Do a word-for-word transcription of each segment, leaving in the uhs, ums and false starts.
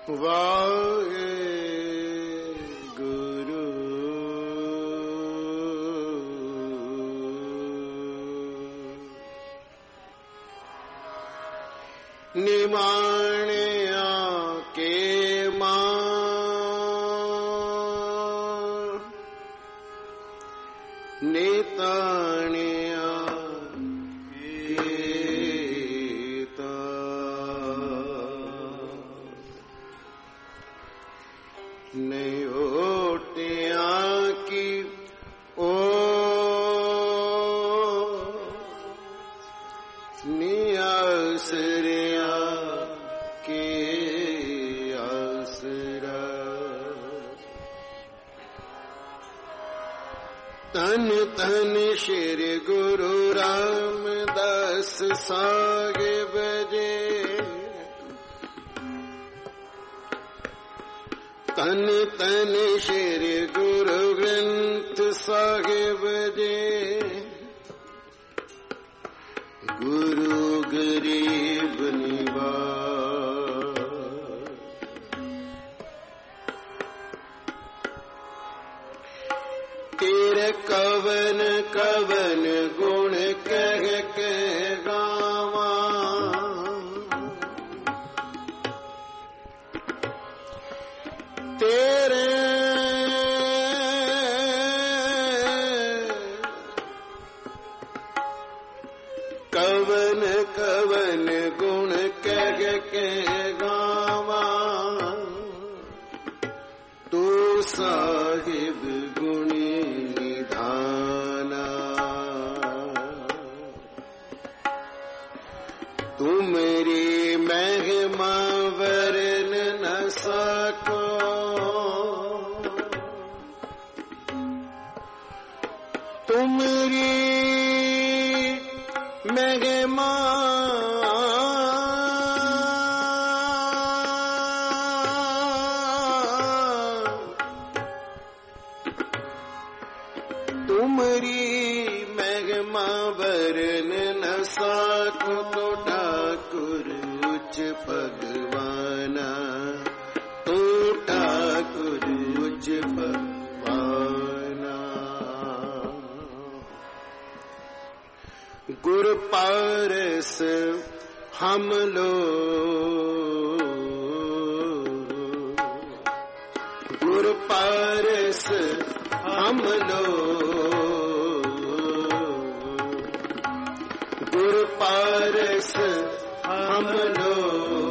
वाहे गुरु निमाणिया के मां निताणिया केता नयोटिया की ओ नियासरिया के आसरा तन तन श्री गुरु रामदास साहिब जी तन तन श्री गुरु ग्रंथ साहिब जी गुरु गरीब निवाज तेरे कवन कवन गुण कह के गावा तेरे कवन कवन गुण कह के गावा तू साहिब गुणी निधाना तुमरी महिमा वरन न सको तुमरी महिमा तुमरी महिमा वरन न साको तो ठाकुर उच्च भगवाना तो ठाकुर उच्च भगवाना गुरु पारस हम लोग गुरु पारस हम लोग गुरु पारस हम लोग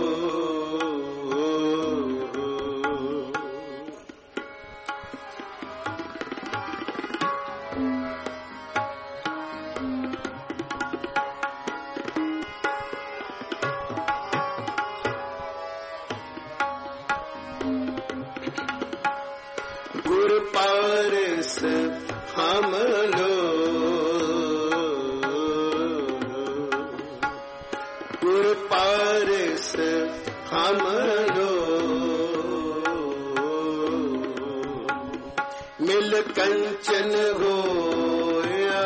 गुरु पारस हम लोग गुरु पारस हम लोग मिल कंचन होया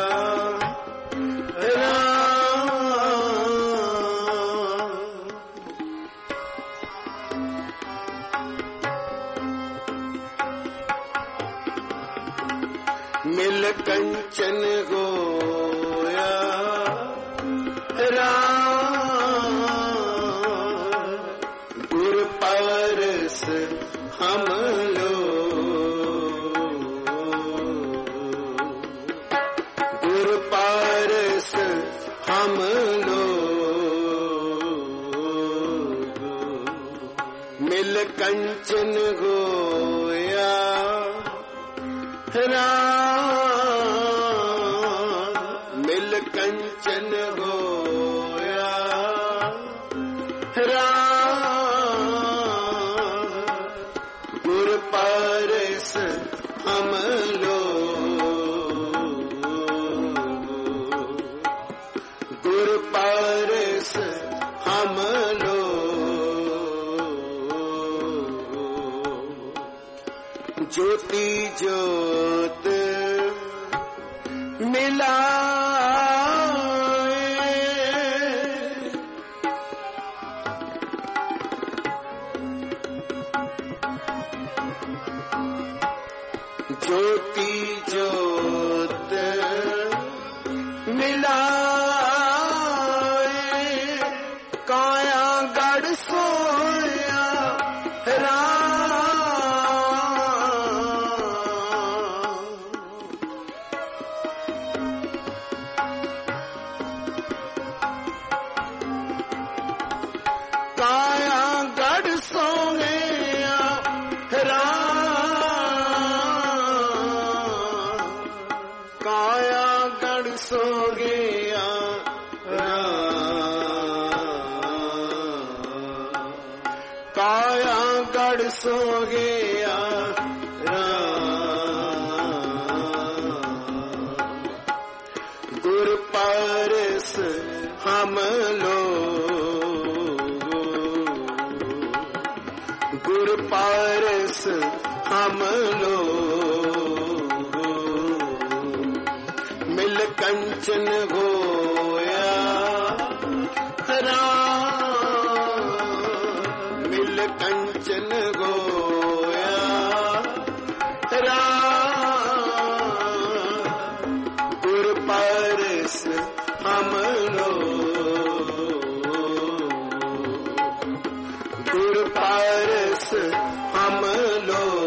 मिल कंचन गोया राम गुरु पारस हम लोग गुरु पारस हम लोग मिल कंचन गोया राम मिल कंचन होया राम गुरु पारस हम लोग गुरु पारस हम लोग ज्योति ज्योत मिला ज्योति ज्योत मिलाए, काया गढ़ सोया सो गया काया गढ़ सो गया गुर पारस हम लोग, गुर पारस हम लोग मिल कंचन होया राम, मिल कंचन होया राम, गुर पारस हम लोग, गुर पारस हम लोग।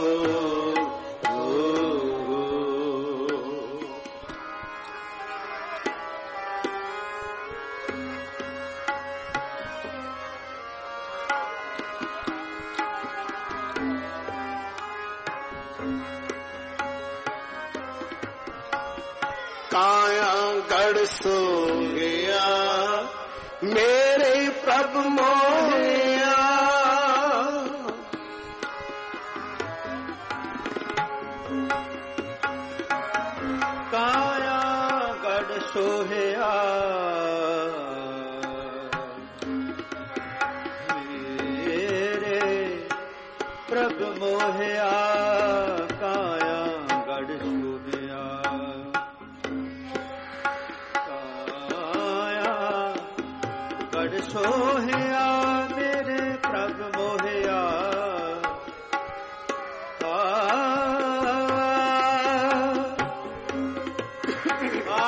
काया गढ़ सो गया मेरे प्रभु मोया, काया गढ़ सोया मेरे प्रभु मोहया, काया गढ़ सोया गढ़ सोहया मेरे प्रभु मोहया, आ आ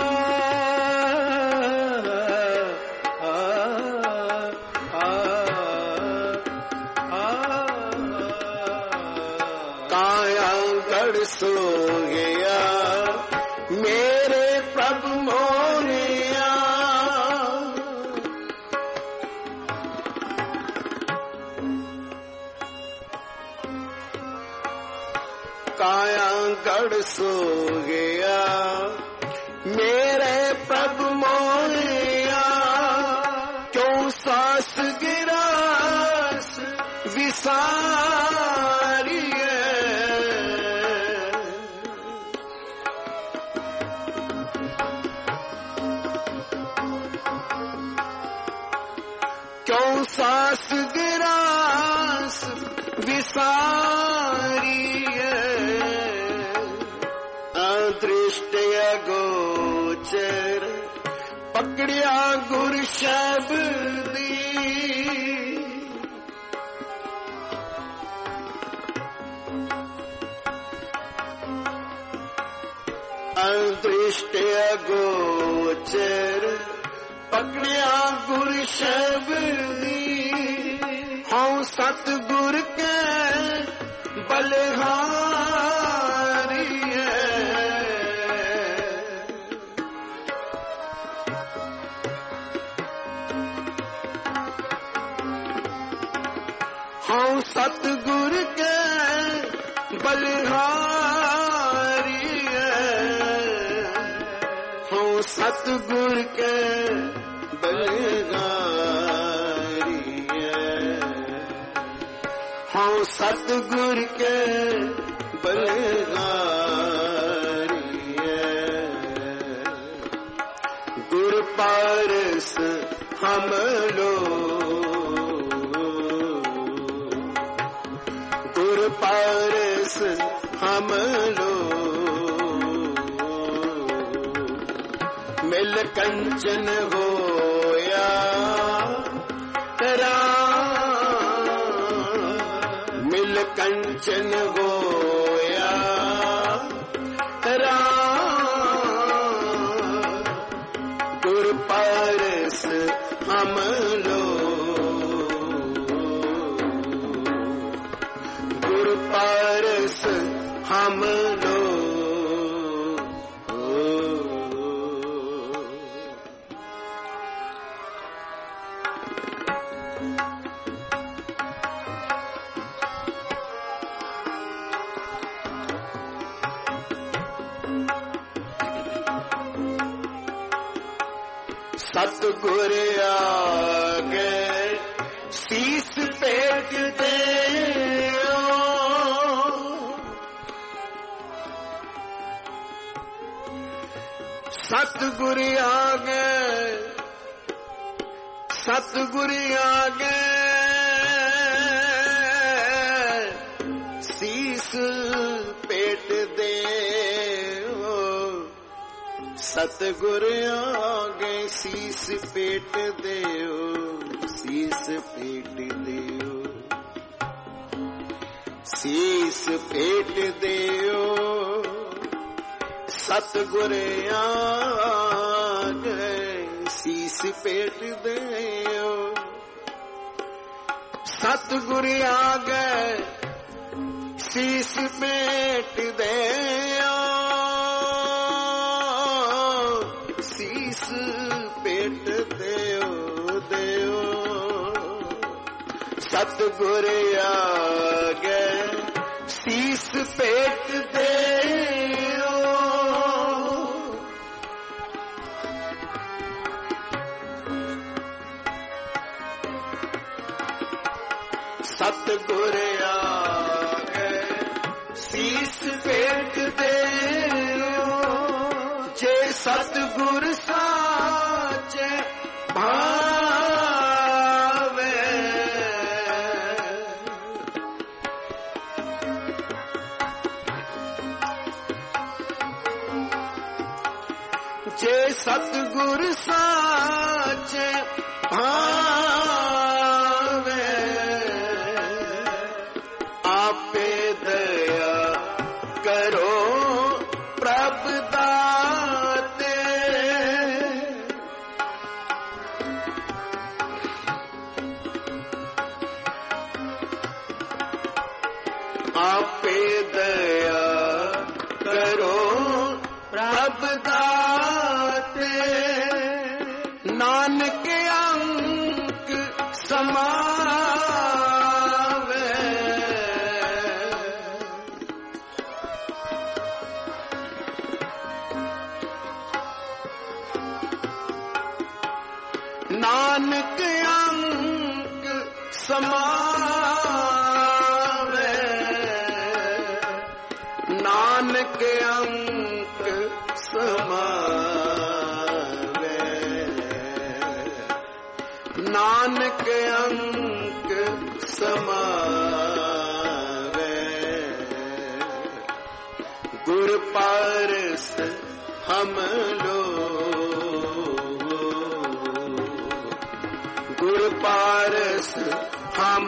काया गढ़ सो गया मेरे प्रभु मोहया, काया गढ़ सो गया मेरे प्रभु मोहया, क्यों सास गिरास विसारी है, क्यों सास गिरास विसारी दृष्ट गोचर पकड़िया गुर शब्दी, अदृष्ट गोचर पकड़िया गुर शब्दी, हूँ सतगुर के बलिहारी हूँ सतगुर के बलिहारी, हूँ सतगुर के बलिहारी, हूँ सतगुर के बलिहारी, गुर पारस हम लोग, गुर पारस हम लोग मिल कंचन होया राम, मिल कंचन होया हम लोग। सतगुर आगे शीस पेट दे, सतगुर आगे सतगुर आगे शीस पेट दे, सतगुर आगे शीस पेट देओ, शीस पेट देओ, शीस पेट देओ, सतगुर आगे शीस पेट देओ, सतगुर आगे शीस पेट देओ, शीस पेट देओ देओ, सतगुर आगे शीस पेट देओ। सतगुर आगे शीस पेट देओ, जे सतगुर साचे भावे, जे सतगुर साचे भावे, आपे दया करो प्रभ दाते, आपे दया करो प्रभ दाते, नानक अंक समावे, नानक अंक समावे, नानक अंक समावे, नानक अंक समावे, गुर पारस हम लोग, गुर पारस हम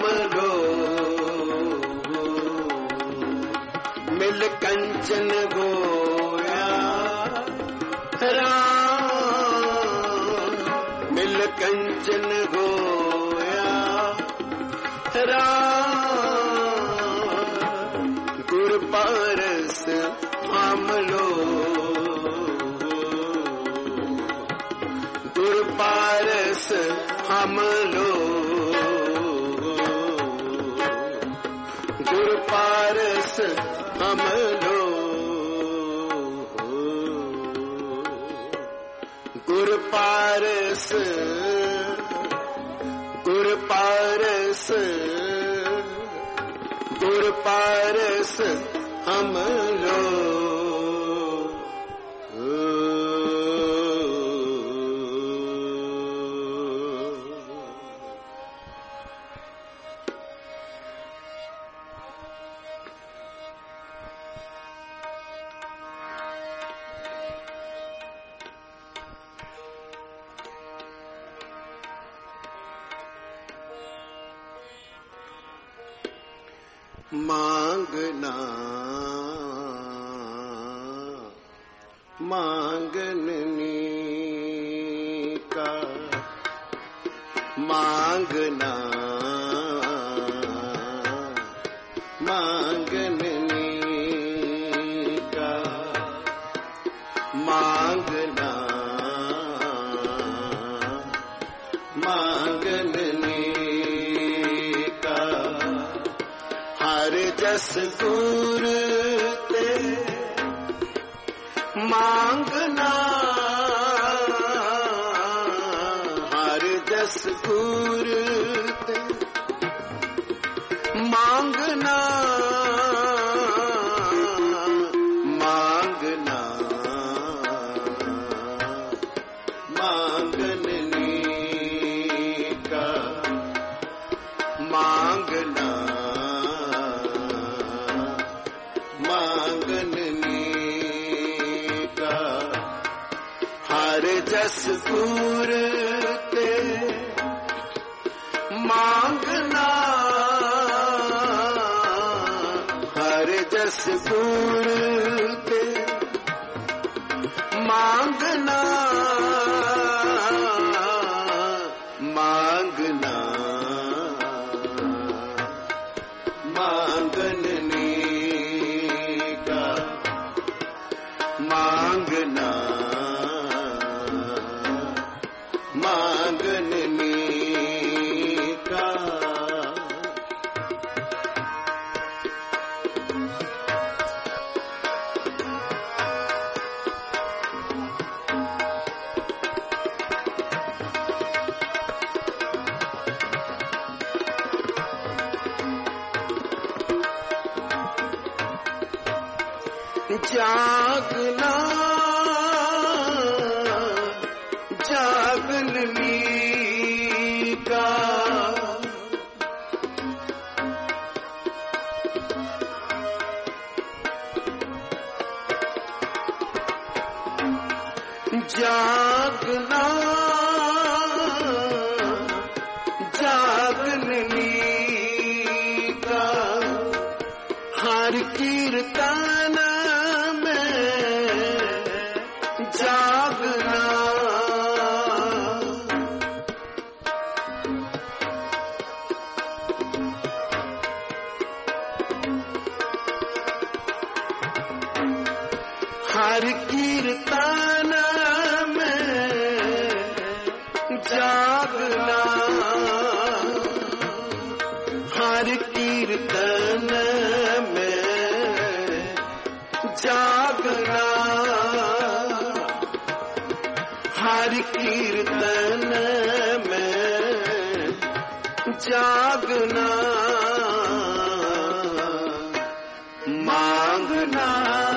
लोग, मिल कंचन गोया राम, मिल कंचन गोया राम, गुर पारस हम लोग, गुर पारस हम लोग, गुर पारस हम लोग, गुर पारस, गुर पारस, गुर पारस हम लोग। मांगना मांगने का, मांगना मांगने जस गुर ते मांगना, हर जस गुर ते मांगना, मांगना मांगने का, मांगना मांगने का, हर जस गुर ते मांगना, हर जस गुर ते मांगना, मांगना मांगने का, मांगना मांगने का। जागना जागने का, जागना जागने का, हर कीर्तन जागना, हर कीर्तन में जागना, हर कीर्तन में जागना, हर कीर्तन में जागना, मांगना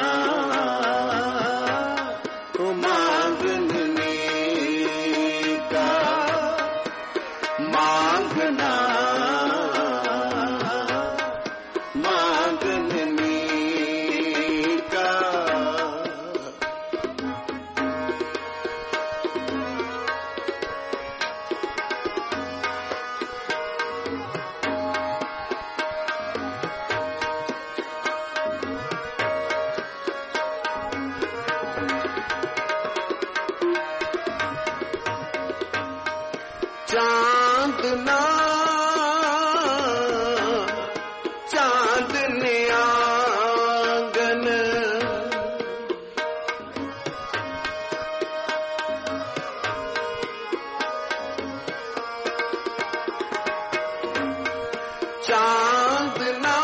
तो मांगने का, मांगना मांगने का। चांदना चांदने आंगन, चांदना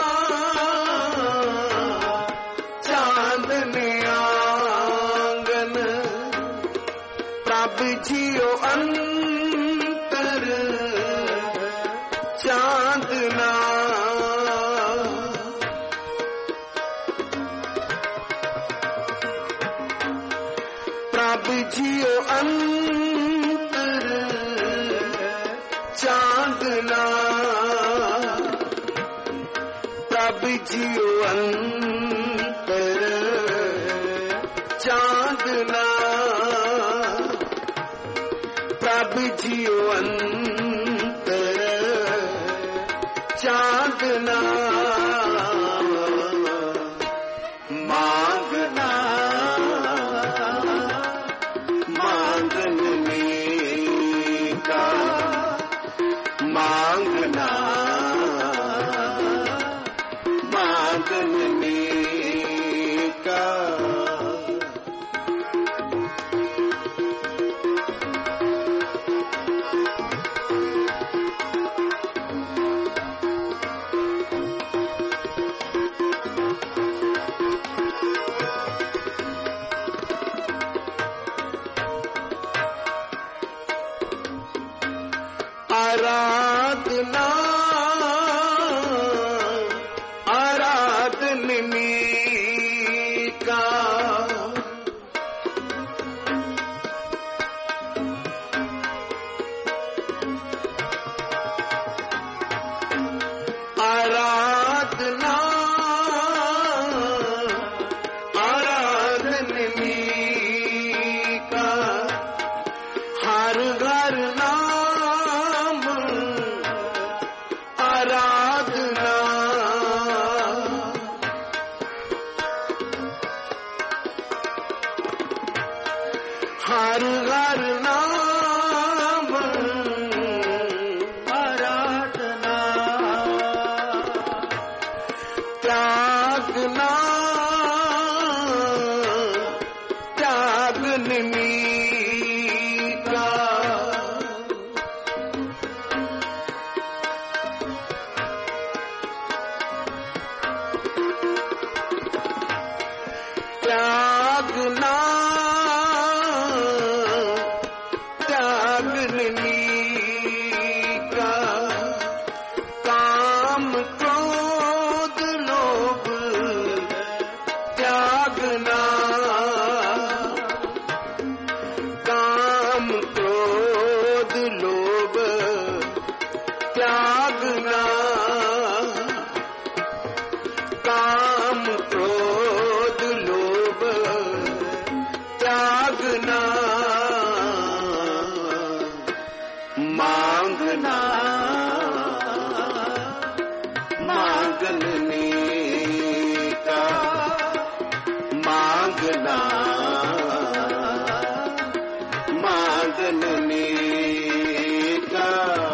चांदने आंगन, प्रभु जियो अंतर चांदना, प्रभु जियो अंतर चांदना, प्रभु जियो अंतर चांदना, प्रभु जियो अंतर चांदना, मांगना मांगने का, मांगना मांगने का। आराधना आराधनी का आराधना आराधनी का हर घर नाम आराधना हर घर नाम आराधना त्यागना त्यागनी का त्यागना त्यागनी का काम क्रोध लोभ त्यागना काम क्रोध लोभ त्यागना काम क्रोध लोभ त्यागना मांगना मांगने का मांगना मांगने का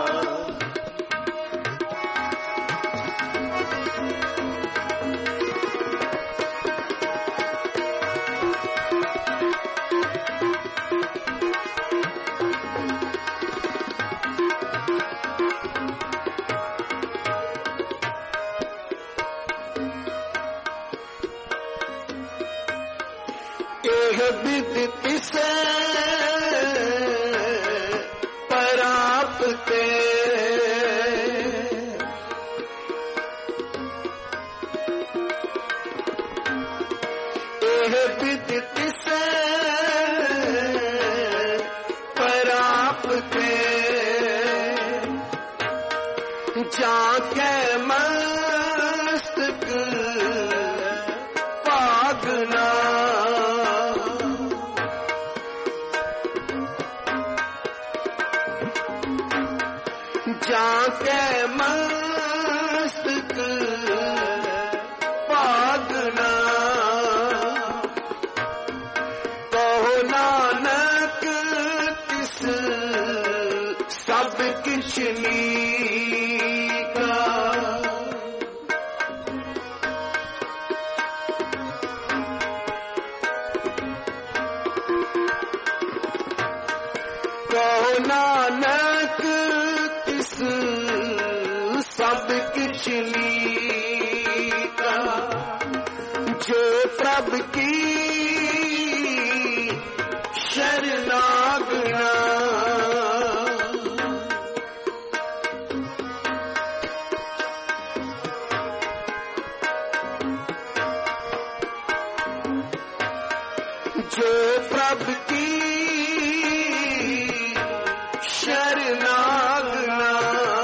एह विद तिसे परापते एह विद तिसे परापते जाके मस्तक पागना जाके मस्तक पागना कहो नानक तिस सब किछ लीका कहो नानक तिस सब किछ लीका जो प्रभ की शरणागना जो प्रभ की शरणागना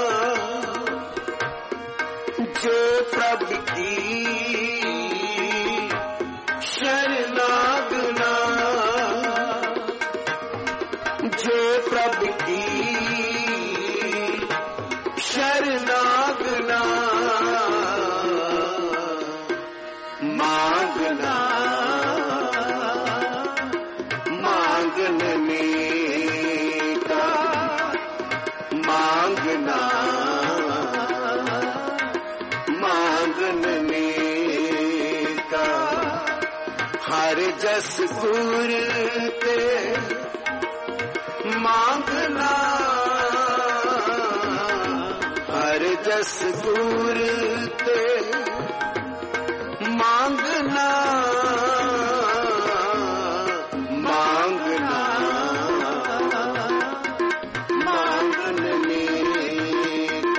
जो प्रभ की शरणागना जो प्रभ की शरणागना मांगना मांगने का मांगना मांगने का हर जस गुर ते मांगना हर जस गुर ते मांगना मांगना मांगने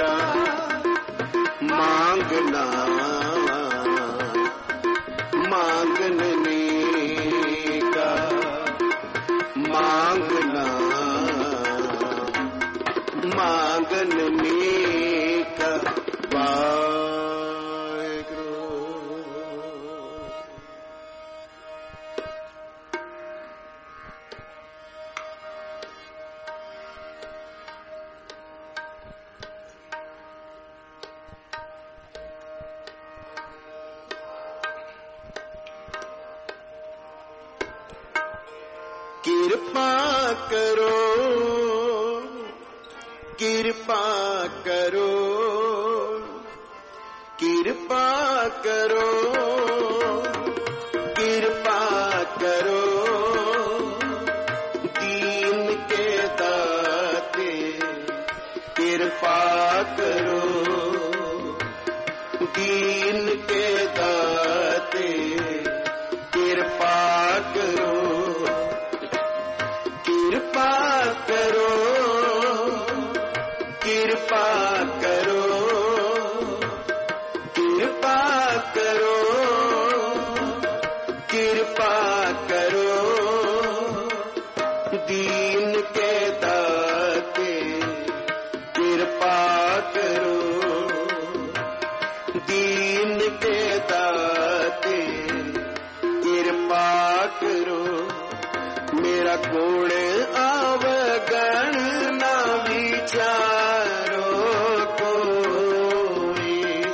करो कृपा करो कृपा करो कृपा करो दीन के दाते कृपा करो दीन के दाते कृपा करो कृपा करो कृपा करो कृपा करो कृपा करो दीन के दाते कृपा करो दीन के दाते कृपा करो मेरा गुण अवगण ना विचारो कोई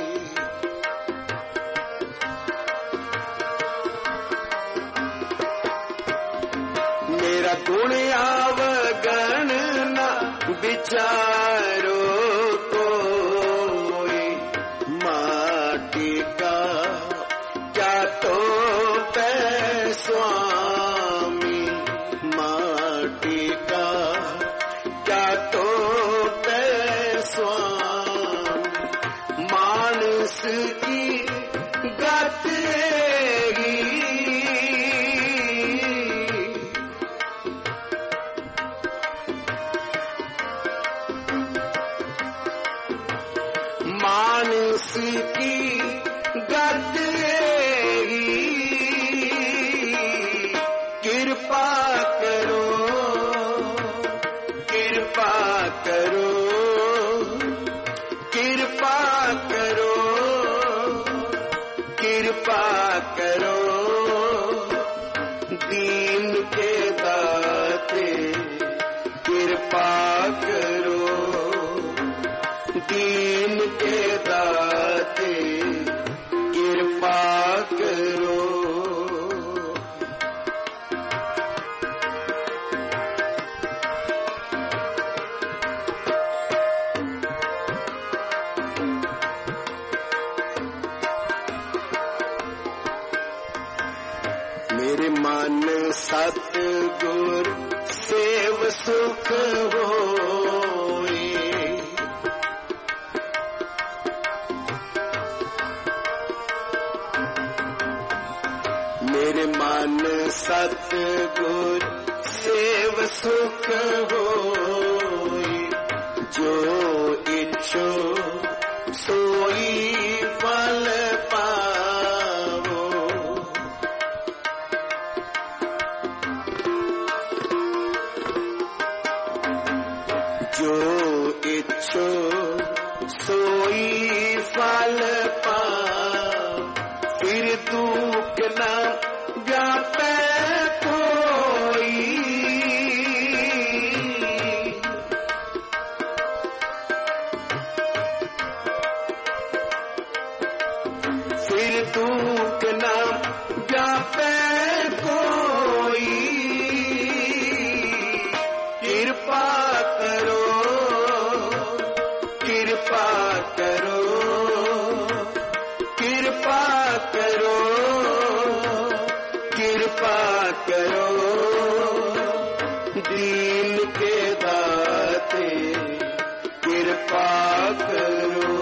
मेरा गुण अवगण ना विचारो कोई माटी का क्या तो पै स्वामी माटी का क्या तो पै स्वामी मानस की गत मानस की गत कृपा करो कृपा करो कृपा करो कृपा करो दीन के दाते कृपा करो दीन के दाते कृपा करो मेरे मन सतगुर सेव सुख होए मेरे मन सतगुर सेव सुख होए जो इच्छो सोई फल पावो जो इच्छो सोई फल पाओ फिर दुख न व्यापे कोई फिर दुख न व्यापे कोई कृपा करो कृपा करो कृपा करो कृपा करो दीन के दाते कृपा करो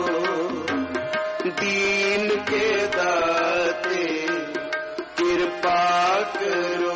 दीन के दाते कृपा करो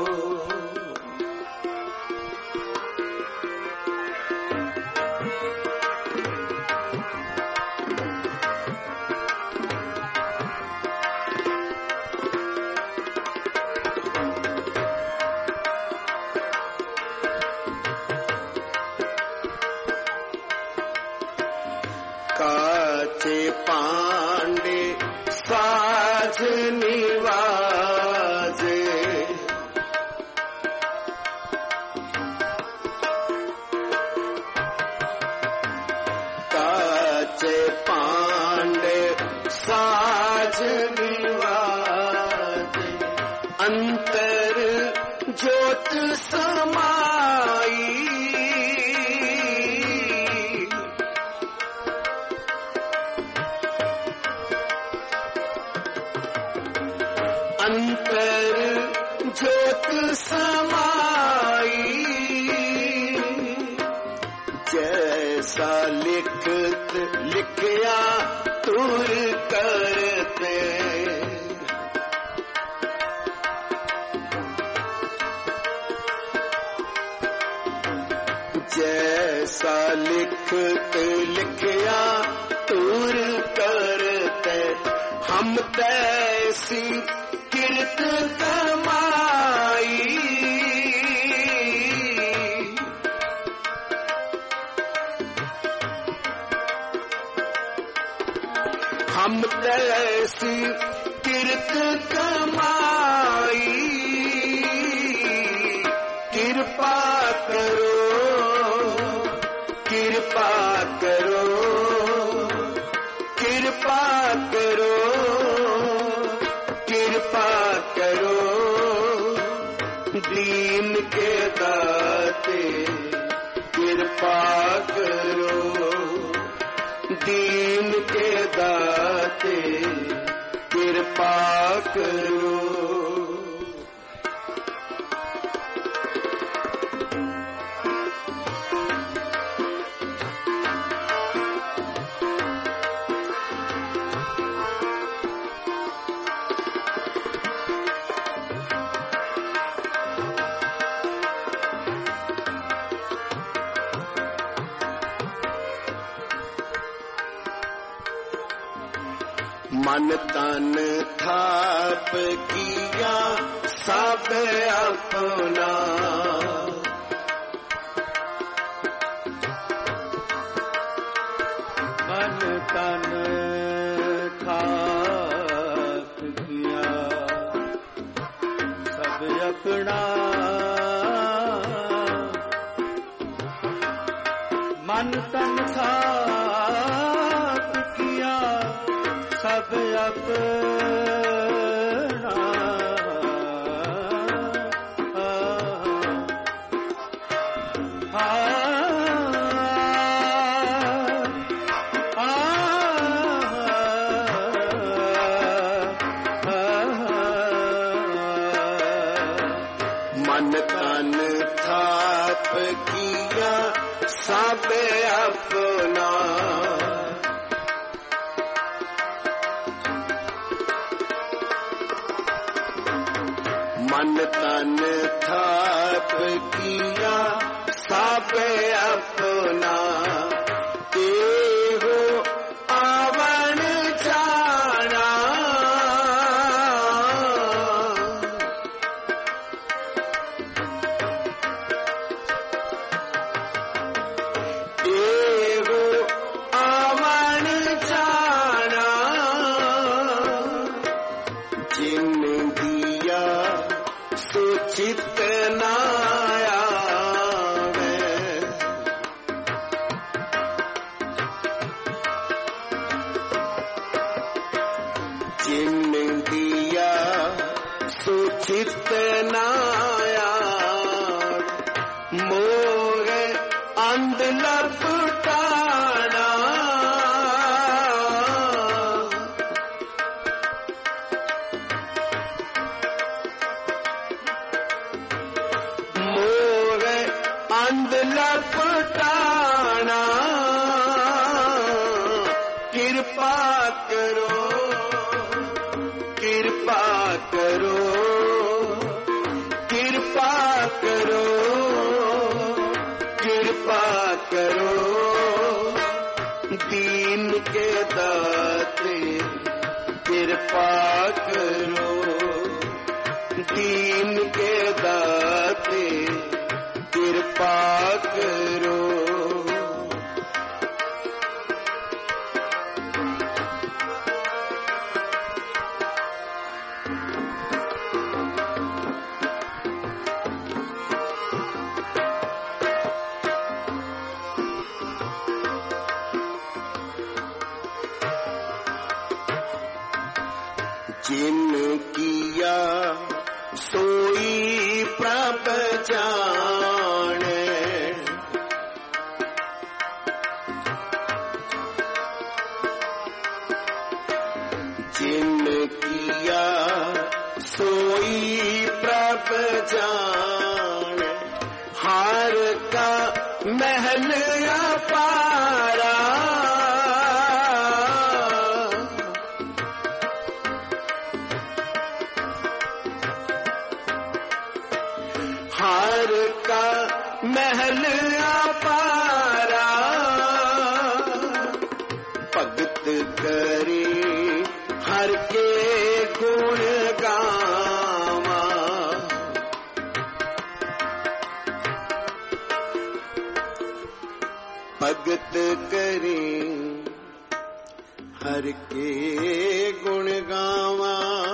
काचे पांडे साझ निवाजे काचे पांडे साझ निवाजे अंतर ज्योत समा समाई, जैसा लिखत लिखया तुर करते, जैसा लिखत लिखया तुर करते, हम तैसी किरत कमाई, हम तैसी किरत कमाई, कृपा करो कृपा करो कृपा करो कृपा करो, दीन के दाते कृपा करो, दीन के दाते कृपा करो। मन तन थाप किया सब अपना, मन तन थाप किया सब अपना, मन तन थाप किया सब अपना, आ, आ, आ, मन तन थाप किया सब अपना, मन तन थाप किया सब अपना, देहो आवन जाना, देहो आवन जाना, जिन दिया चित ना आवे, जिन दिया सुचित ना आवे, मोह अंध लपटाना, अंध लपटाना, कृपा करो कृपा करो कृपा करो कृपा करो, दीन के दाते कृपा करो, दीन के दाते कृपा करो। जिन किया सोई प्रभ जाने, जिन किया सोई प्रभ जान, हार का महल अपारा, हार का महल अपारा, भगत करे हर के गुण गावा, भगत करे हर के गुण गावा,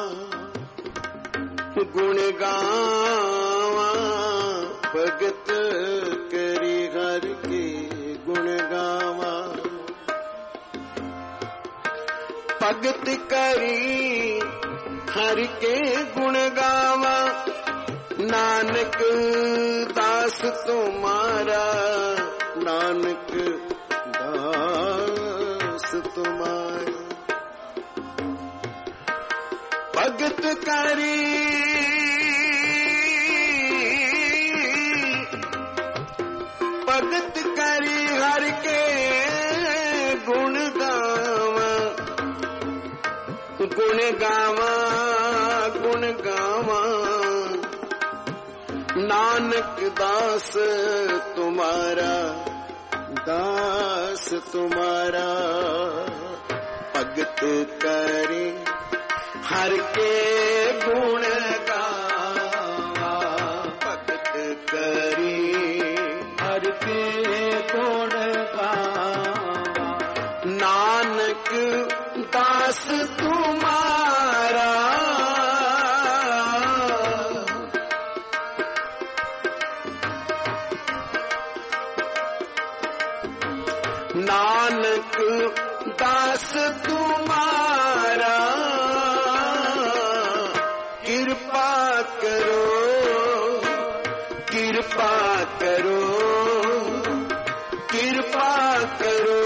गुण गावा, भगत करी हर के गुण गावा, भगत करी हर के गुण गावा, नानक दास तुम्हारा, नानक दास तुम्हारा, भगत करी भगत करी हर के गुण गावा, गुण गावा, गुण गावा, नानक दास तुम्हारा, दास तुम्हारा, भगत करे हर के गुण गावा, भगत करी हर के गुण गावा, नानक दास तुम्हारा, नानक दास तुम्हारा, कृपा करो, कृपा करो, कृपा करो,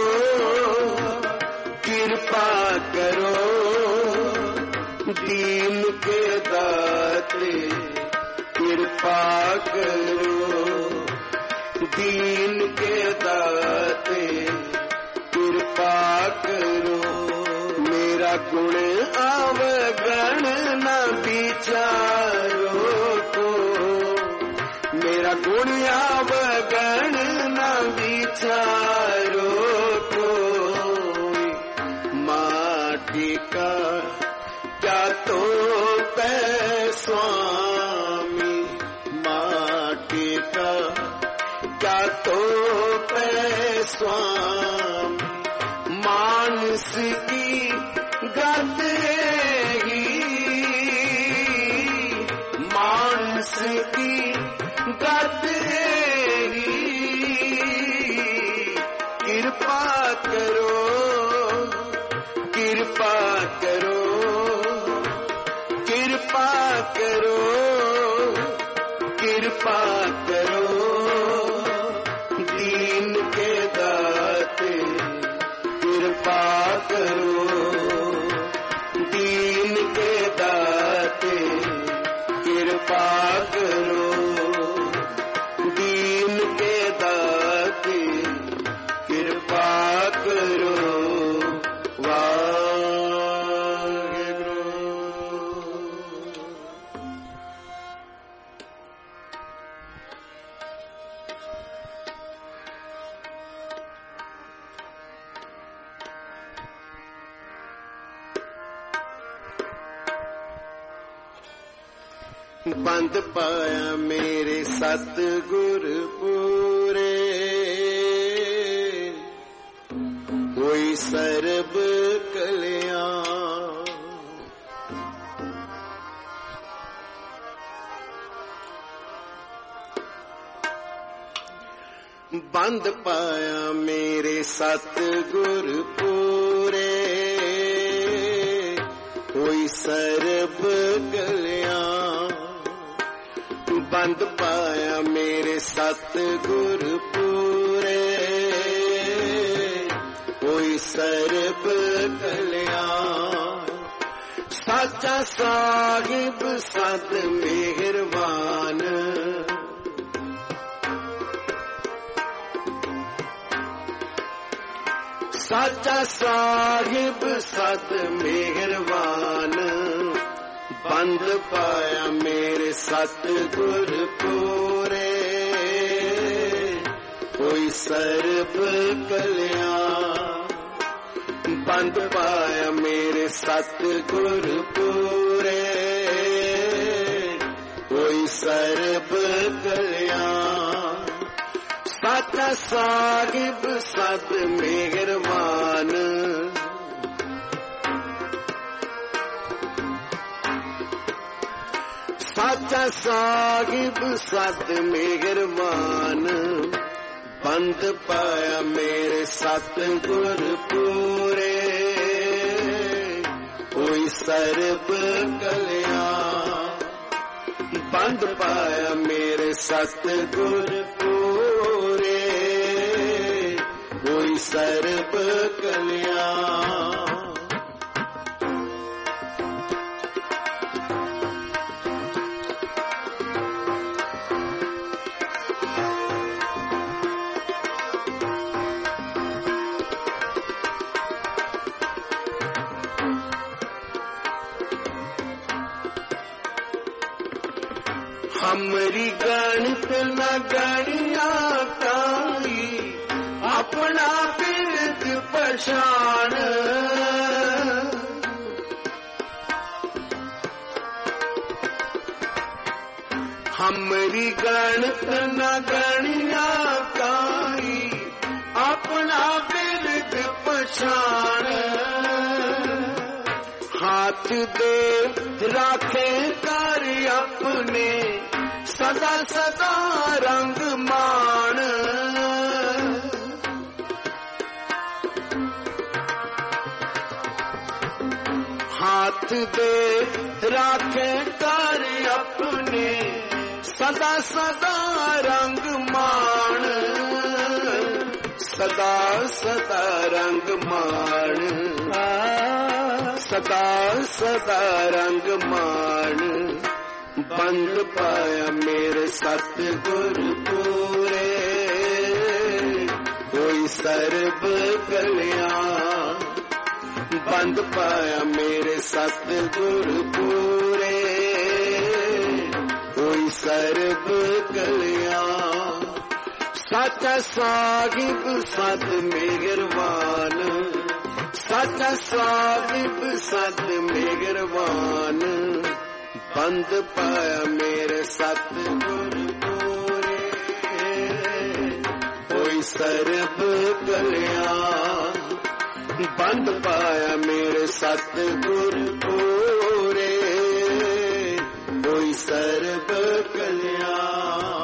कृपा करो, दीन के दाते कृपा करो, दीन के दाते कृपा करो, मेरा गुण अवगण न विचारो को, मेरा गुण अवगण न विचारो को, माटी का क्या तो पै स्वामी, माटी का क्या तो पै स्वामी, मानस की गत ही, मानस की गत ही, कृपा करो, कृपा करो, कृपा करो, कृपा करो, दीन के दाते कृपा करो, दीन के दाते कृपा करो, दीन के दाते कृपा करो, वाहेगुरु। बंद पाया मेरे सतगुर पूरे, होई सर्ब कल्याण, बंद पाया मेरे सतगुर पूरे, होई सर्ब कल्याण, बंद पाया मेरे सतगुर पूरे, होई सर्ब कल्याण, साचा साहिब सत मेहरबान, साचा साहिब सत मेहरबान, बंद पाया मेरे सतगुर पूरे, कोई सर्ब कल्याण। बंद पाया मेरे सतगुर पूरे, कोई सर्ब कल्याण। साचा साहिब सत मेहरबान, साचा साहिब सत मेहरबान, बंद पाया मेरे सतगुर पूरे, कोई सर्ब कल्याण। बंद पाया मेरे सतगुर पूरे, कोई सर्ब कल्याण। हमरी गणित न गणिया काई, अपना बिरद पछाण। हमरी गणित न गणिया काई, अपना बिरद पछाण। हाथ दे राखे कर अपने, सदा सदा रंग मान। हाथ दे राखे कर अपने, सदा सदा रंग मान। सदा सदा रंग मान, सदा सदा रंग मान। बंद पाया मेरे सतगुर पूरे, कोई सर्ब कल्याण। बंद पाया मेरे सतगुर पूरे, कोई सर्ब कल्याण। साचा साहिब सत मेहरबान, साचा साहिब सत मेहरबान। बंद पाया मेरे सतगुर पूरे, कोई सर्ब कल्याण। बंद पाया मेरे सतगुर पूरे, कोई सर्ब कल्याण।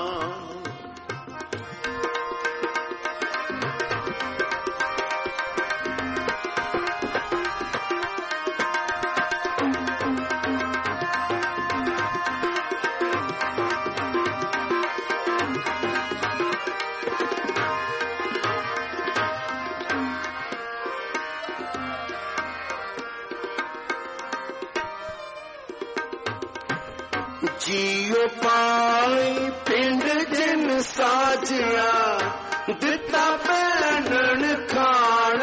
जियो पाई पिंड जिन साजिया, दिता पैनन खान।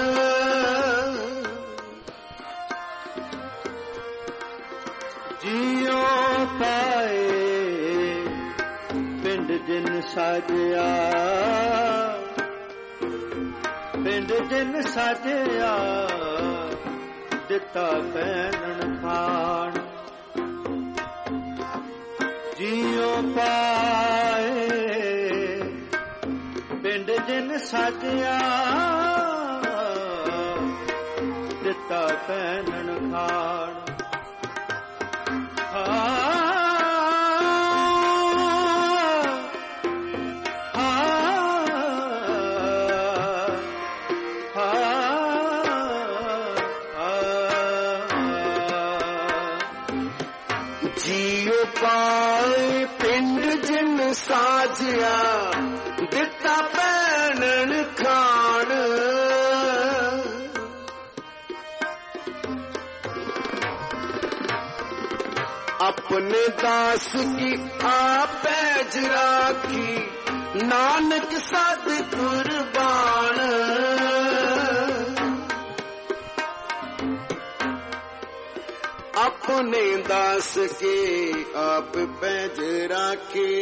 जियो पाए पिंड जिन साजिया, पिंड जिन साजिया, दिता पैनन खान। जियो पाए पिंड जिन साजिया, दिता पैनन खान। जियो पाए पिंड जिन साजिया, दिता पैनन खान। अपने दास की आप पैज राखी, नानक सद कुर्बान। अपने दास के आप पैज राखी,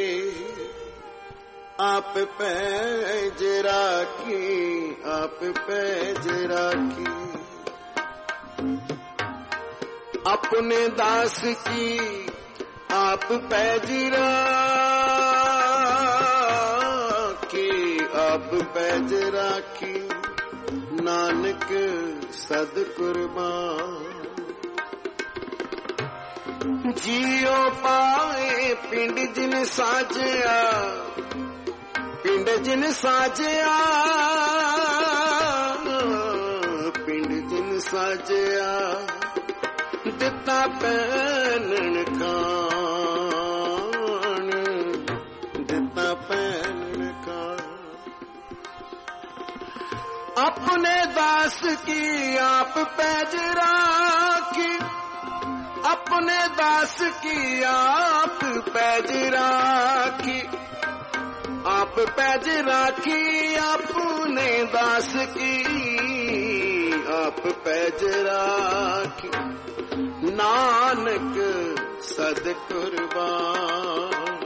आप पैज राखी, आप पैज राखी। अपने दास की आप पैज राखी, आप पैज राखी, नानक सद कुर्बान। जियो पाए पिंड जिन साजया, पिंड जिन साजया, पिंड जिन साजया, दिता पैनन खान, दिता पैनन खान। अपने दास की आप पैज राखी, अपने दास की आप पैज राखी, आप पैज राखी, अपने दास की आप पैज राखी, नानक सद कुर्बान।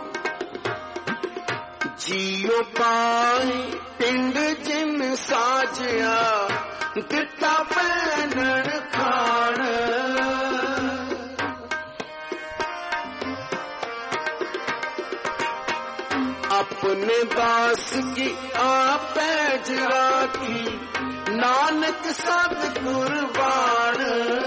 जियो पाए पिंड जिन साजया, दिता पैनन खान। अपने दास की आप पैज राखी, नानक सद कुर्बान।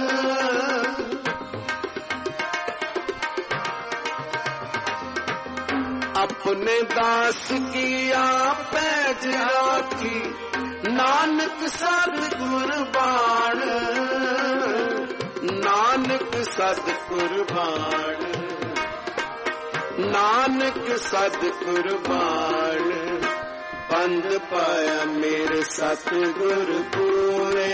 अपने दास की आप पैज राखी, नानक सद कुर्बान, नानक सद कुर्बान, नानक सद कुर्बान। बंद पाया मेरे सतगुर पूरे,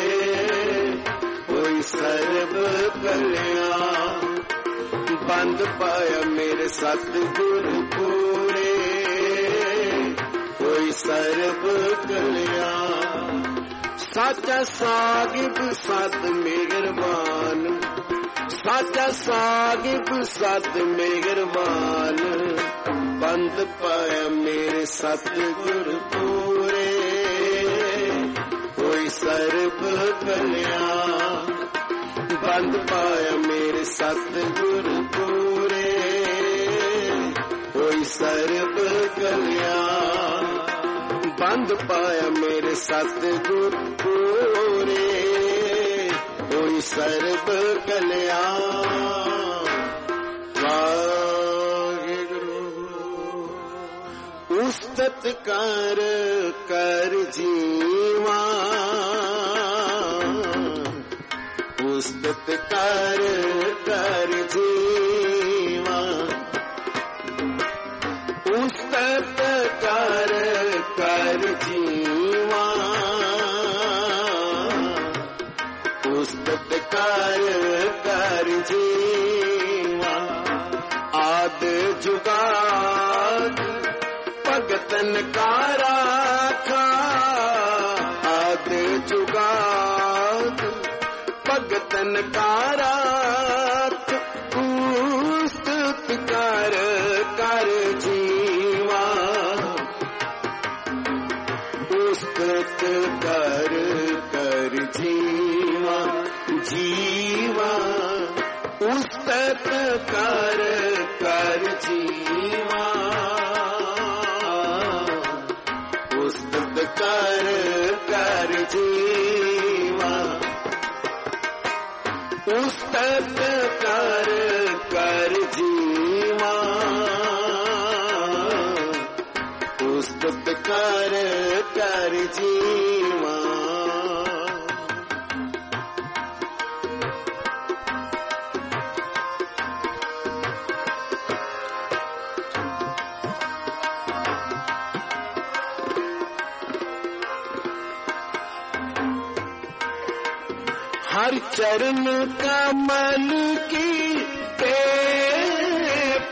कोई सर्ब कल्याण। बंद पाया मेरे सतगुर पूरे, कोई सर्ब कल्याण। साचा साहिब सत मेहरबान, साचा साहिब सत मेहरबान। बंद पाया मेरे सतगुर पूरे, कोई सर्ब कल्याण। बंद पाया मेरे सतगुर पूरे, कोई सर्ब कल्याण। बंद पाया मेरे सतगुर पूरे, कोई सर्ब कल्याण। वाहिगुरु उस्तत कर कर जीवा, उस्तत कर कर जीवा, उस्तत कर कर जीवा, उस्तत कर कर जीवा। आद जुगाद भगतन का राखा, आद जुगाद भगतन का राख। उस्तत कर कर जीवा, उस्तत कर कर जीवा, जीवा। उस्तत कर कर जीवा, उस्तत कर कर जीवा। उस्तत कर कर जीवा, उस्तत कर कर जीवा। हर चरण कमल की टेक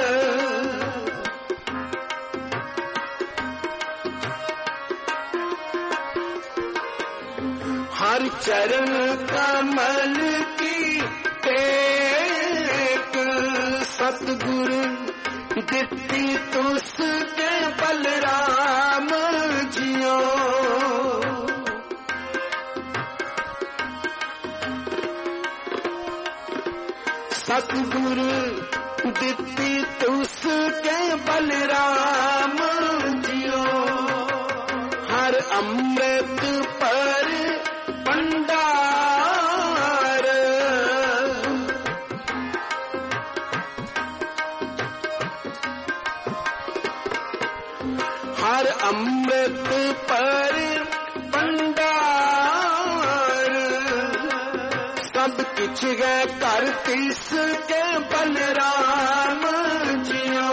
हर चरण कमल की टेक सतगुरु दित्ती तुसके बलराम जियो सतगुरु दित्ती तुसके बलराम जियो हर अमृत पर भंडार हर अमृत पर भंडार सब किछ है कर तिस के बलराम जियो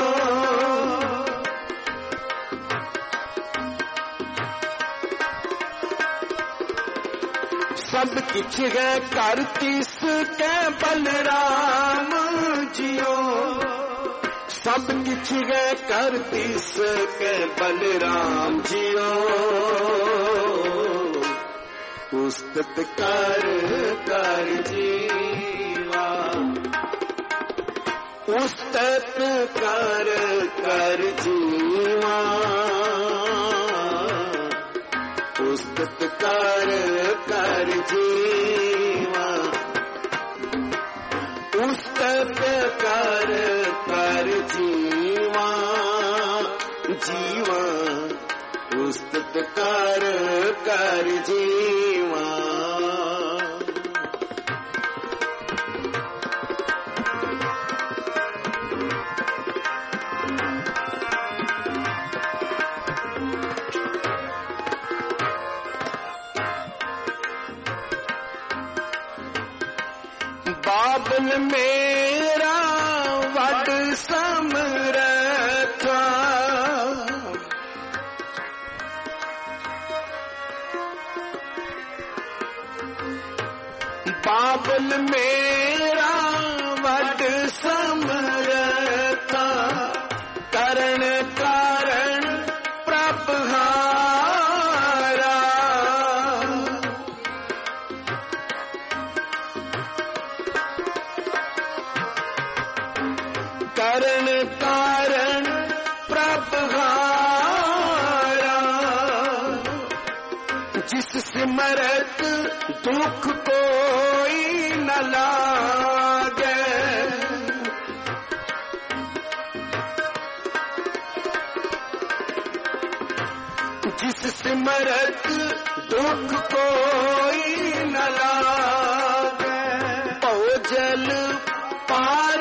सब किछ है कर तिस के बलराम जियो सब किछ है कर तिस के बलराम जियो उस्तत कर कर जीवा उस्तत कर कर जीवा उस्तत कर कर जीवा उस्तत कर कर जीवा जीवा उस्तत कर कर जीवा बाबल मेरा वड समरथा बाबल मेरा वड समरथा करण कारण प्रभहारा करण कारण प्रभहारा जिस सिमरत दुख कोई न लागे जिस सिमरत दुख कोई न लागे भोजल पार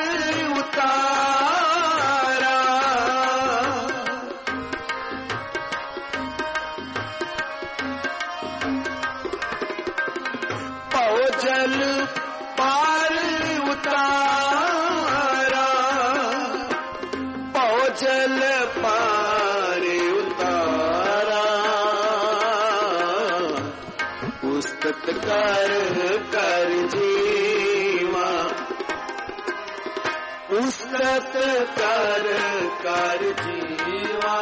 उतारा भोजल पार उतारा भोजल पार उतारा उस्तत कर कर जीवा उस्तत कर कर जीवा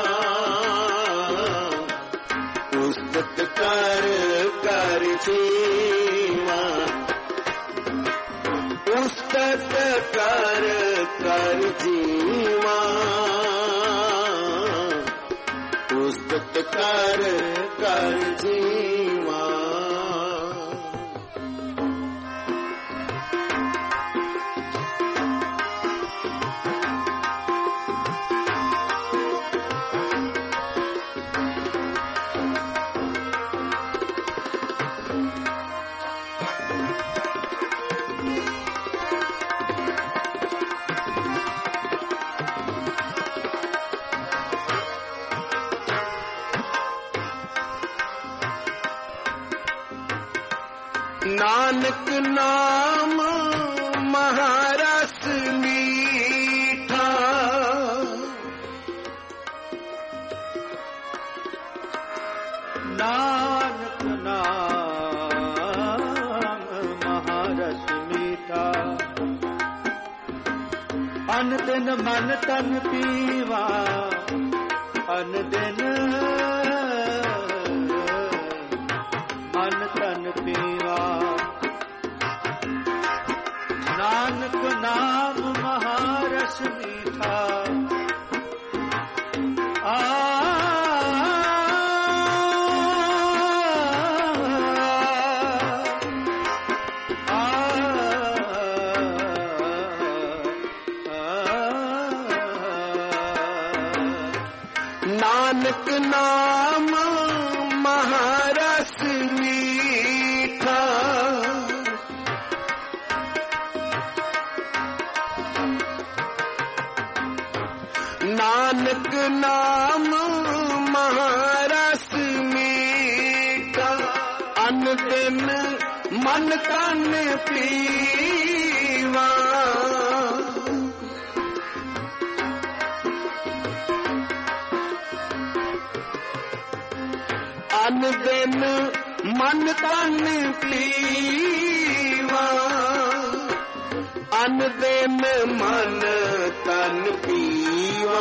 उस्तत कर कर जीवा उस्तत कर कर जीवा उस्तत कर कर जीवा नानक नाम महारस मीठा नानक नाम महारस मीठा ਅਨ ਦਿਨ ਮਨ ਤਨ ਪੀਵਾ ਅਨ ਦਿਨ ਮਨ ਤਨ ਪੀਵਾ ਨਾਨਕ ਨਾਮ ਮਹਾਰਸ ਮੀਠਾ ਆ नानक नाम महारस मीठा नानक नाम महारस मीठा अन दिन मन तन पीवा अन दिन मन तन पीवा अन दिन मन तन पीवा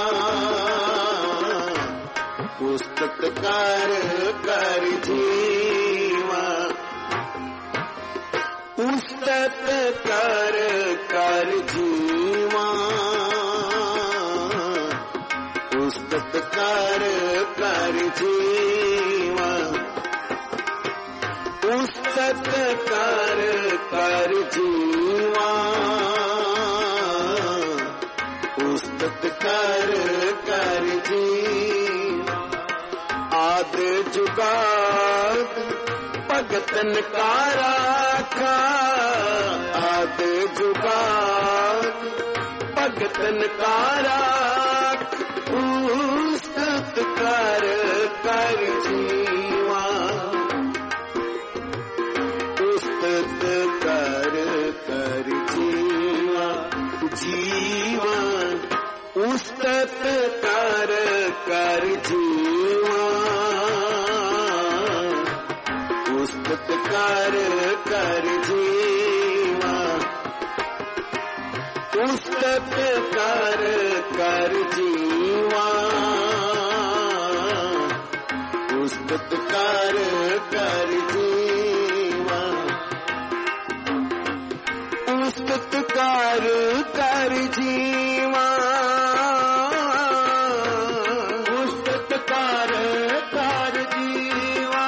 पुस्तक कर कर जीवा पुस्तक कर कर जीवा पुस्तक कर कर जीवा पुस्तक कर कर जीवा पुस्तक कर कर जीवा आद जुगाद भगतन का राखा आद जुगाद भगतन का राख पुस्तक कर कर जीवा पुस्तक कर कर जीवा जीवा पुस्तक कर कर जीवा पुस्तक कर कर जीवा पुस्तक कर कर जीवा पुस्तक कर कर जीवा पुस्तक कर कर जीवा पुस्तक कर कर जीवा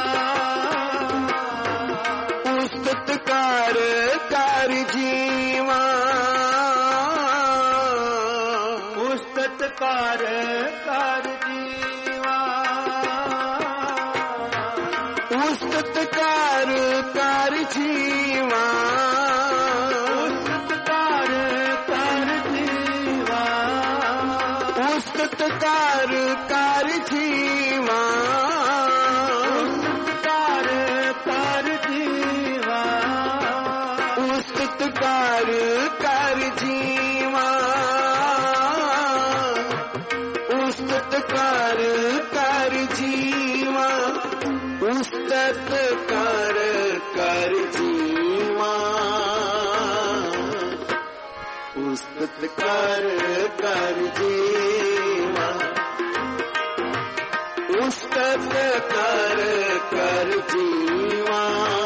पुस्तक कर कर जीवा पुस्तक कर कर जीवा पुस्तक कर कर जीवा पुस्तक कर कर जीवा पुस्तक कर कर जीवा पुस्तक कर कर जीवा पुस्तक कर कर जीवा पुस्तक कर कर जीवा पुस्तक कर कर जीवा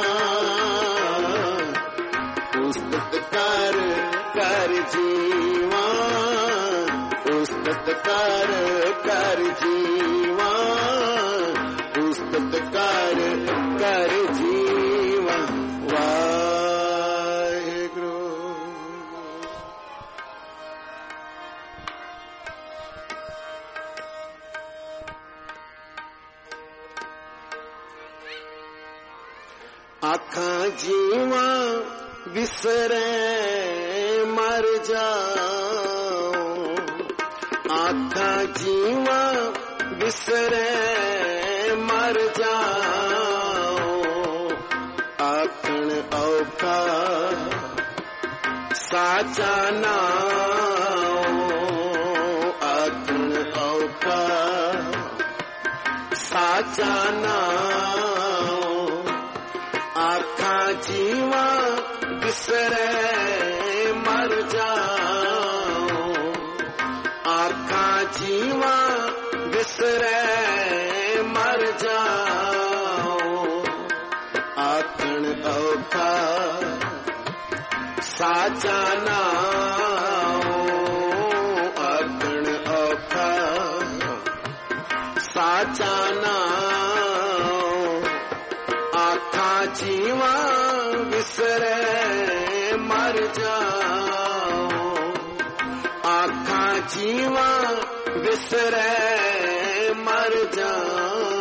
पुस्तक कर कर जीवा पुस्तक कर कर जीवा पुस्तक कर कर जीवा वाहेगुरु। आखा जीवा बिसरे मर जाओ आखा जीवा बिसरे मर जाओ आखण औखा साचा नाओ आखण औखा साचा नाओ आखा जीवा बिसरे मर जाओ जीवा विसरे मर जाओ आखण औखा साचा नाओ आखण औखा साचा नाओ आखा जीवा विसरे मर जाओ आखा जीवा विसरे मर जाओ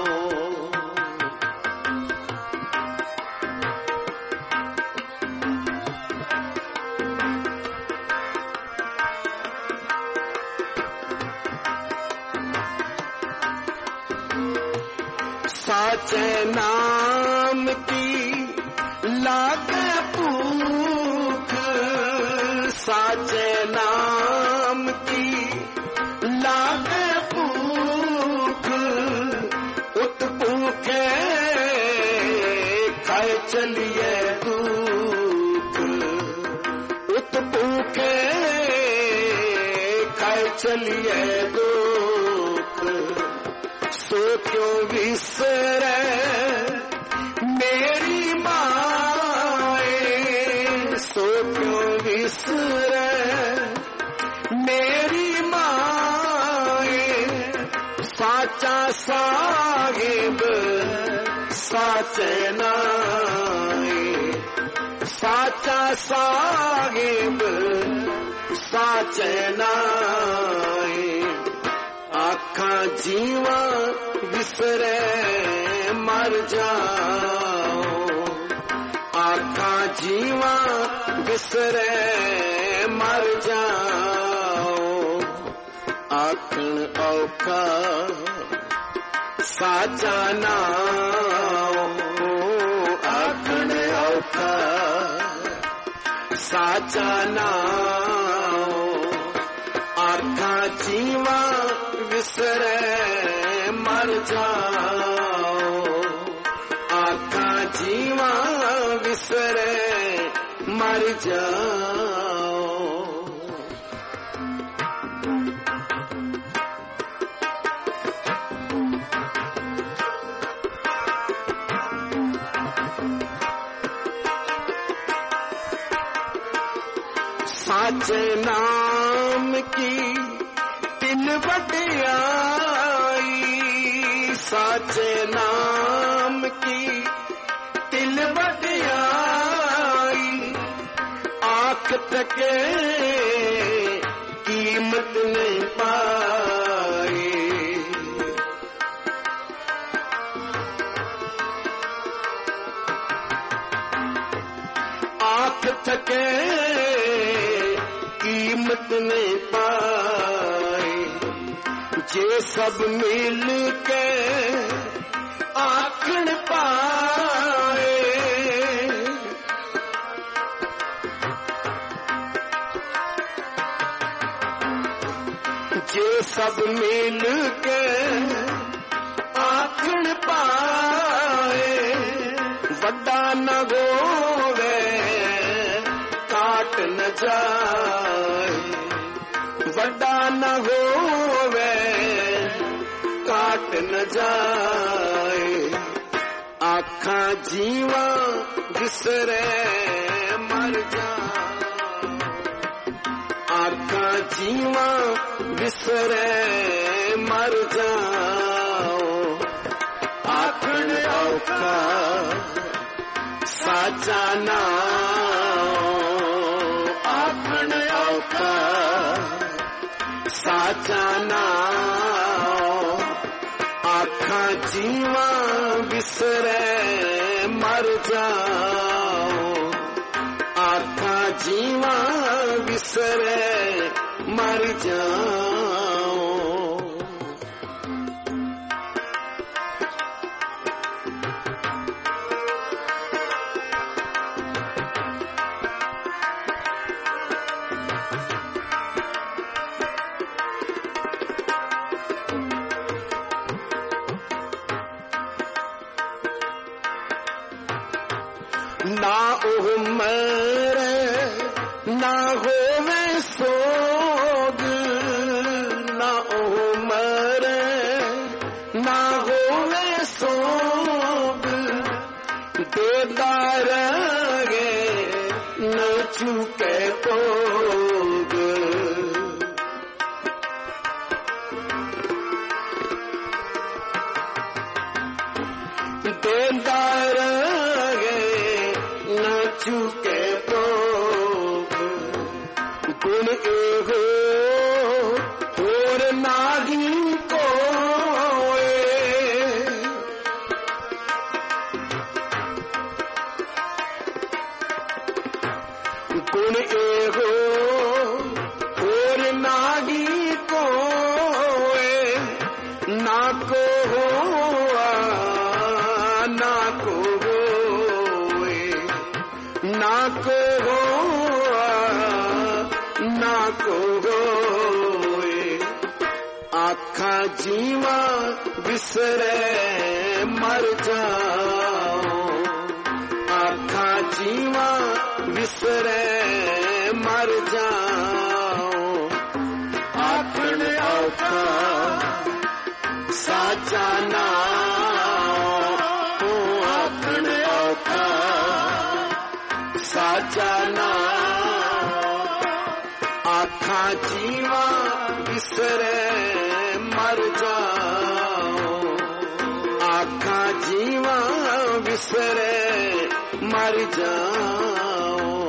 साचे नाम की लागे भूख साचे नाम की लागे भूख उत भूखे खाए चलिए दुख उत भूखे खाए चलिए दुख सो क्यों विसरे मेरी माए सो क्यों विसरे मेरी माए साचा साहिब साचे नाए साचा साहिब साचे नाए आखा जीवा विसरे मर जाओ आखा जीवा विसरे मर जाओ आखण औखा साचा नाओ आखण औखा साचा नाओ आखा जीवा विसरे मर जाओ आखा जीवा विसरे मर जाओ साचे नाम की तिल वडियाई साचे नाम की तिल वडियाई आँख तके कीमत नहीं पाई आँख तके कीमत नहीं पाई जे सब मिल के आखण पाए जे सब मिल के आखण पाए वड्डा न होवे काट न जाए वड्डा न होवे काट न जाए आखा जीवा विसरे मर जाओ आखा जीवा विसरे मर जाओ आखण औखा साचा नाओ आखण औखा साचा नाओ आखा जीवा विसरे मर जाओ आखा जीवा विसरे मर जाओ ना ओह मरे ना होवे सोग ना देदा रहे न चुके भोग देदा रहे न चुके भोग गुण एहो और नागी कोए गुण एहो और नागी कोए ना को होआ ना को होए ना को होआ ना को होए आखा जीवा बिसरे मर जाओ आखा जीवा बिसरे मर जाओ आखण औखा साचा ना आखण औखा साचा ना आखा जीवा बिसरे मर जाओ आखा जीवा बिसरे मर जाओ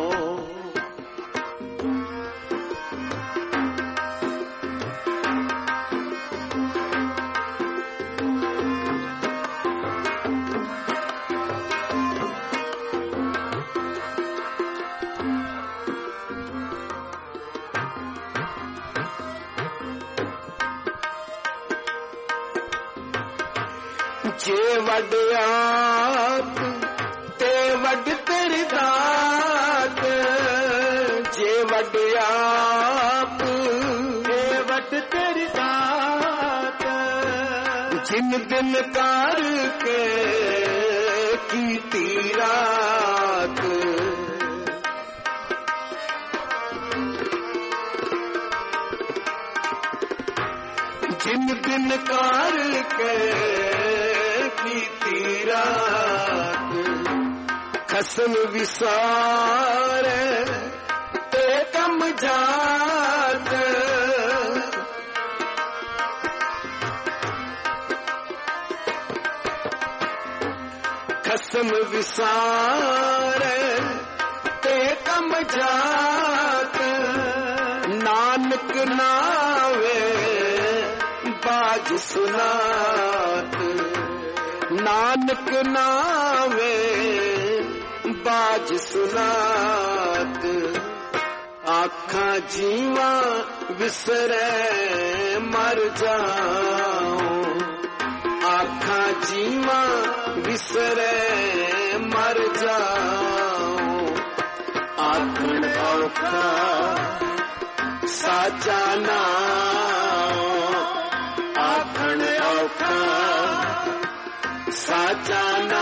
जे वड आप ते वड तेरी दात जे वड आप ते वड तेरी दात जिन दिन कार के कीती रात जिन दिन कार के कीती रात खसम विसार ते कम जात खसम विसार ते कम जात नानक नावे बाज सुनात नानक नावे बाज सुनात आखा जीवा विसरे मर जाओ आखा जीवा विसरे मर जाओ आखण औखा साचा ना आखण औखा साचा ना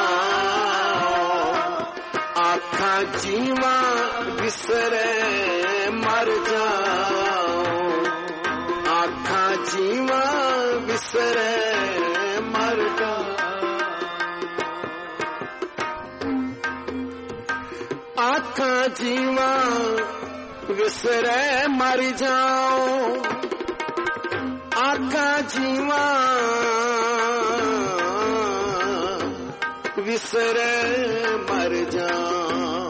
आखा जीवा बिसरे मर जाओ आखा जीवा बिसरे मर जाओ आखा जीवा बिसरे मर जाओ आखा जीवा विसरे मर जाओ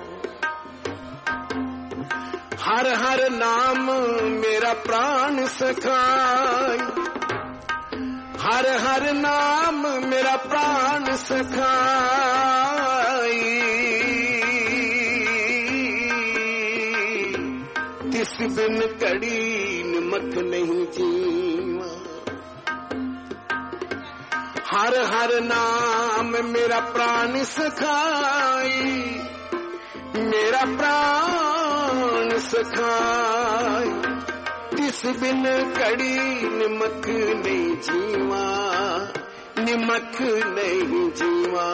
हर हर नाम मेरा प्राण सखाई हर हर नाम मेरा प्राण सखाई तिस बिन कड़ी निमक नहीं जीवा हर हर नाम मेरा प्राण सखाई मेरा प्राण सखाई तिस बिन कड़ी निमक नहीं जीवा निमक नहीं जीवा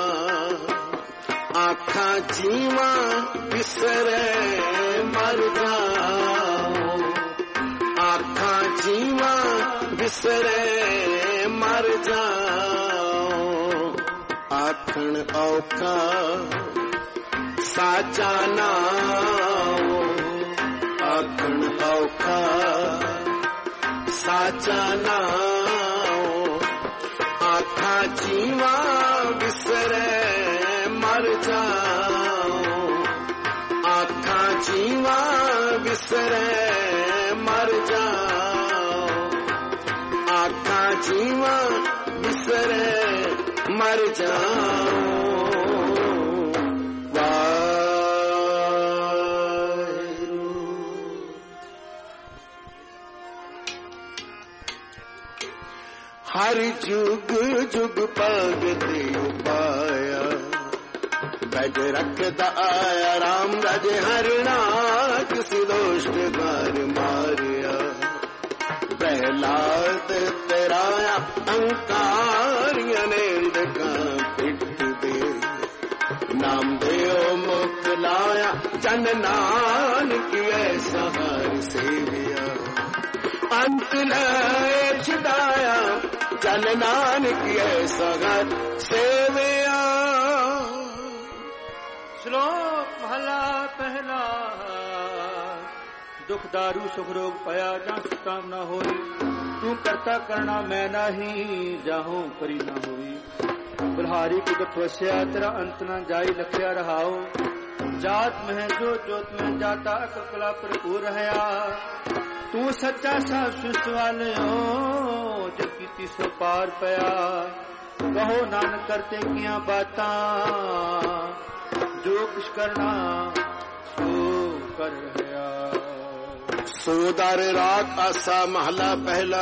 आखा जीवा बिसरे मर जाओ आखा जीवा बिसरे मर जाओ आखा आखण औखा साचा नाम, आखण औखा साचा नाम। आखा जीवा बिसरे मर जाओ, आखा जीवा बिसरे मर जाओ, आखा जीवा बिसरे मर जाओ। हर जुग जुग पग ते पाया, बज रखदा आया राम राजे हरना, किसी दोष बार मारिया। प्रहलाद तेरा अंकार अनेंद का पिट दे, नाम देओ मुक्त लाया जन नानक ऐसा हर सेविया। अंत लय छुड़ाया जन नानक ऐसा हर सेविया। श्लोक महला पहला। दुख दारू सुख रोग पया जा कामना होई, तू करता करना मैं नाही, जाहूं परी ना होई। बलहारी की तपस्या तेरा अंत न जाई, लखया रहाओ जात में जो जोत में जाता, अकल कला भरपूर रहया। तू सच्चा साफ सुसवाल हो, जब कीती सो पार पया। कहो नानक करते किया बातां, जो कुछ करना सो कर रहया। सोदर राग आसा महला पहला।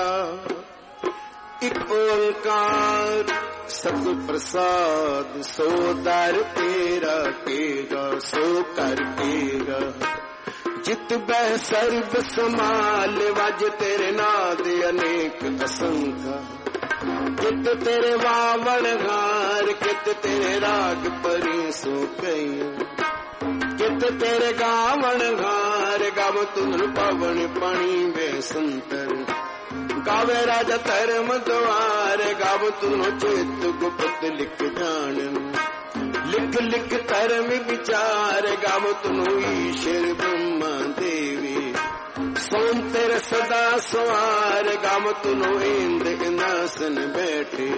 एक ओंकार सतगुर प्रसाद, सोदर तेरा केगा सो कर केगा। जित बह सर्ब समाल, वज तेरे नाद अनेक असंख्या। कित तेरे वावण गार, कित तेरे राग परी सो कई। कित तेरे गावण गार, गाव तुन पवन पानी वे संतर। गावे राजा धर्म द्वार, गाव तुन चित गुप्त लिख जान। लिख लिख धर्म विचार, गाव तुन ईश्वर ब्रह्मा देवी। सोम तेरे सदा सवार, गाव तुन इंद्र इंद्रासन बैठे।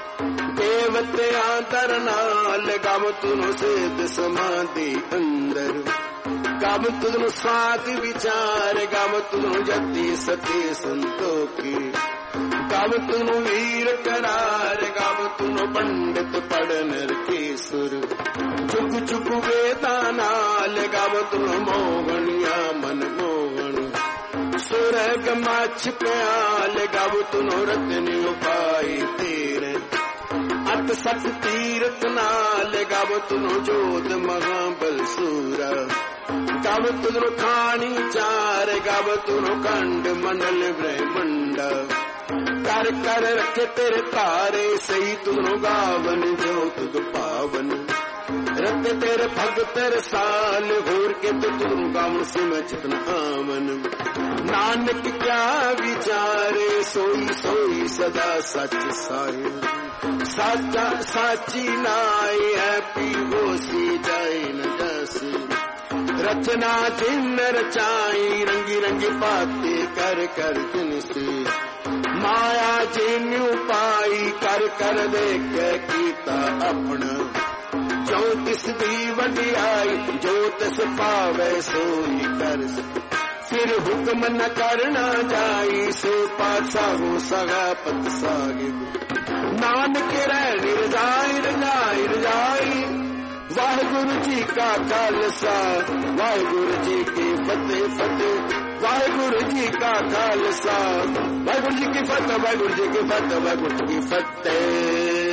देवते आदर नाल, गाव तुन सिद्ध समाधि अंदर। गाव तुन साध विचार, गाव तुन जति सती संतोखी। गाव तुन वीर करार, गाव तुन पंडित पढ़नर केसुर। चुग चुग वेदा नाल, गाव तुन मोहनिया मन मोहन। सुरग माछ प्याल, गाव तुन रत्न उपाय तेरे। अट सत तीरथ नाल, गाव तुन जोत महाबल सूरा। गाव तुन खानी चार, गाव तुन खंड मंडल ब्रह्मंडा। कर कर रखे तेरे तारे, सही तुन गावन जो तुद पावन। रत तेरे भगत रसाल, होर के तो तुम गावन सिम चितन आमन। नानक क्या विचारे, सोई सोई सदा सच साय। साचा साची नाय है, पी होसी जाए न दसी। रचना जिन रचाई, रंगी रंगी बातें कर कर जिनसे। माया जिन्यू पाई, कर कर देख कीता अपना। जो तिस दी वडियाई, जो तिस पावे सोई कर। फिर हुक्म न करना जाई, सो पातशाहो सगापत सागिब। नानक रह निर्जाई रजाई रजाई। वाहिगुरु जी का खालसा, वाहिगुरु जी की फतेह फतेह। वाहिगुरु जी का खालसा, वाहिगुरु जी की फतेह, वाहिगुरु जी की फतेह, वाहिगुरु जी की फतेह।